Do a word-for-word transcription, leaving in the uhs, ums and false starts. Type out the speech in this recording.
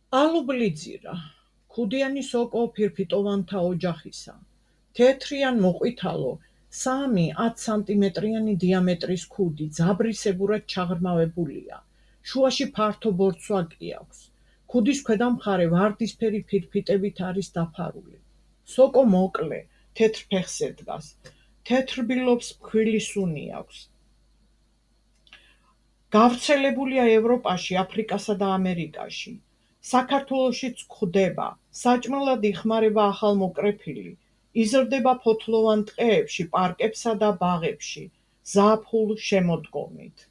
ალუბლიძირა, ქუდიანი სოკო ფირფიტოვანთა ოჯახისა, თეთრი ან მოყვითალო, სამი ათ სანტიმეტრიანი დიამეტრის ქუდი ძაბრისებურად ჩაღრმავებულია, შუაში ფართო ბორცვა კი აქვს. ქუდის ქვედა მხარე ვარდისფერი ფირფიტებით არის დაფარული. სოკო მოკლე, თეთრ ფეხზე დგას, თეთრ რბილობს ფქვილი სუნი აქვს. გავრცელებულია ევროპაში, აფრიკასა და ამერიკაში. საქართველოშიც გვხვდება, საჭმელად იხმარება ახალმოკრეფილი, იზრდება ფოთლოვან ტყეებში, პარკებსა და ბაღებში, ზაფხულ-შემოდგომით.